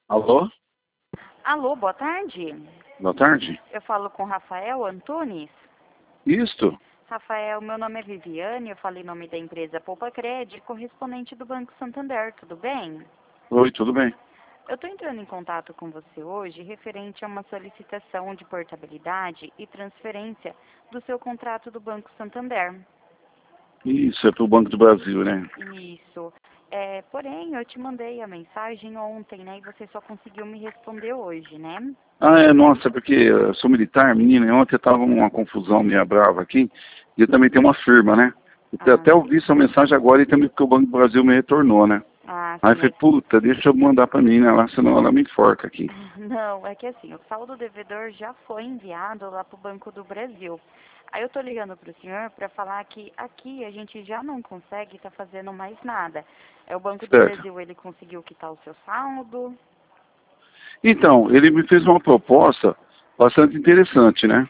Alô? Alô, boa tarde. Boa tarde. Eu falo com Rafael Antunes. Isto? Rafael, meu nome é Viviane, eu falo em nome da empresa Poupa Cred, correspondente do Banco Santander, tudo bem? Oi, tudo bem? Eu estou entrando em contato com você hoje referente a uma solicitação de portabilidade e transferência do seu contrato do Banco Santander. Isso, é pro Banco do Brasil, né? Isso. Porém, eu te mandei a mensagem ontem, né? E você só conseguiu me responder hoje, né? Nossa, porque eu sou militar, menina, e ontem tava uma confusão meio brava aqui, e eu também tenho uma firma, né? Eu Ah, até ouvi sua mensagem agora e também porque o Banco do Brasil me retornou, né? Aí eu sim, falei, puta, deixa eu mandar pra mim, né? Lá, senão ela me enforca aqui. Não, é que assim, o saldo devedor já foi enviado lá para o Banco do Brasil. Aí eu tô ligando para o senhor para falar que aqui a gente já não consegue estar fazendo mais nada. O Banco do Certo. Brasil, ele conseguiu quitar o seu saldo. Então, ele me fez uma proposta bastante interessante, né?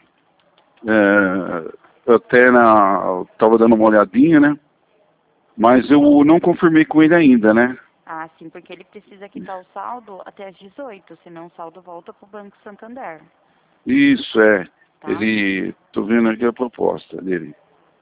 Eu até tava dando uma olhadinha, né? Mas eu não confirmei com ele ainda, né? Ah, sim, porque ele precisa quitar o saldo até às 18, senão o saldo volta para o Banco Santander, Isso, é. tá? Tô vendo aqui a proposta dele.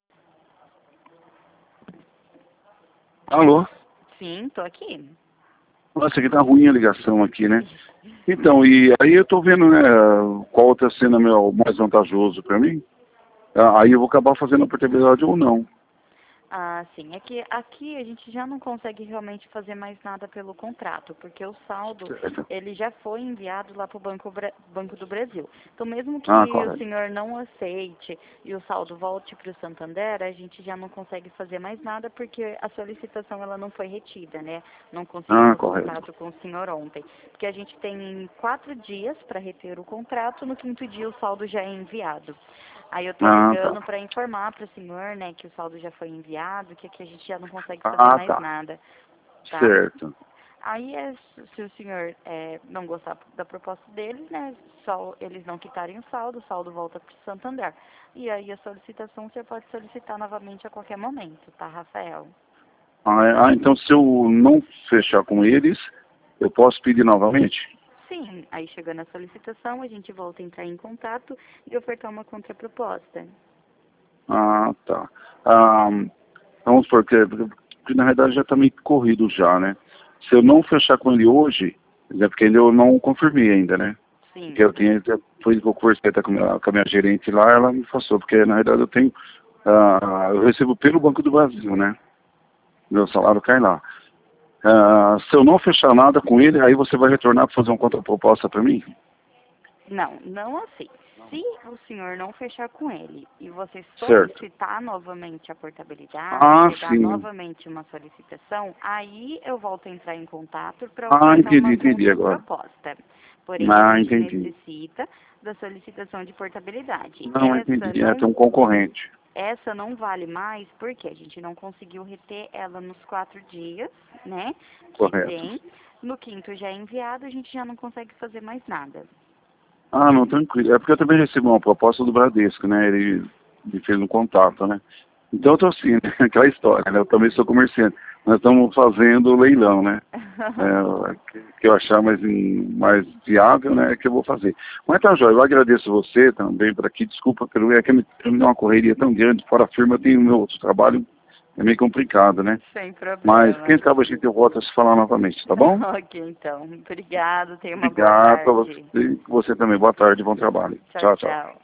Alô? Sim, tô aqui. Nossa, aqui tá ruim a ligação aqui, né? Então, e aí eu tô vendo, né, qual tá sendo mais vantajoso para mim. Aí eu vou acabar fazendo a portabilidade ou não. Ah, sim. É que aqui a gente já não consegue realmente fazer mais nada pelo contrato, porque o saldo, Certo. ele já foi enviado lá para o Banco do Brasil. Então, mesmo Ah, que o correto. senhor não aceite e o saldo volte para o Santander, a gente já não consegue fazer mais nada, porque a solicitação ela não foi retida, né? Não Ah, conseguimos correto. contato com o senhor ontem. Porque a gente tem 4 dias para reter o contrato, no quinto dia o saldo já é enviado. Aí eu tô Ah, tá. ligando para informar para o senhor, né, que o saldo já foi enviado, que aqui a gente já não consegue fazer Ah, mais tá. nada, tá? Certo. Aí, se o senhor não gostar da proposta deles, né, só eles não quitarem o saldo volta para o Santander. E aí a solicitação você pode solicitar novamente a qualquer momento, tá, Rafael? Então se eu não fechar com eles, eu posso pedir novamente? Sim, aí chegando a solicitação, a gente volta a entrar em contato e ofertar uma contraproposta. Ah, tá. Ah, vamos porque na realidade já está meio corrido já, né? Se eu não fechar com ele hoje, é porque ainda eu não confirmei ainda, né? Porque Sim. eu tinha, foi que eu conversei até com a minha gerente lá, ela me passou, porque na realidade eu recebo pelo Banco do Brasil, né? Meu salário cai lá. Se eu não fechar nada com ele, aí você vai retornar para fazer uma contraproposta para mim? Não, não assim. Se o senhor não fechar com ele e você Certo. solicitar novamente a portabilidade, Ah, chegar sim. novamente uma solicitação, aí eu volto a entrar em contato para Ah, ofertar uma entendi agora. contraproposta. Porém, a Ah, gente entendi. necessita da solicitação de portabilidade. Não, entendi. Tem um concorrente. Essa não vale mais porque a gente não conseguiu reter ela nos 4 dias, né? Que Correto. tem. No quinto já é enviado, a gente já não consegue fazer mais nada. Ah, não, tranquilo. É porque eu também recebi uma proposta do Bradesco, né? Ele me fez um contato, né? Então eu tô assim, né? Aquela história, né? Eu também sou comerciante. Nós estamos fazendo leilão, né? Que eu achar mais viável, né? É que eu vou fazer. Mas tá, Jóia, eu agradeço você também por aqui. Desculpa, é que me deu uma correria tão grande. Fora a firma, eu tenho meu outro trabalho. É meio complicado, né? Sem Mas quem problemas. sabe a gente volta a se falar novamente, tá bom? Ok, então. Obrigado. Tenha uma boa Obrigado para tarde. você, você também. Boa tarde, bom trabalho. Tchau, Tchau, tchau. tchau.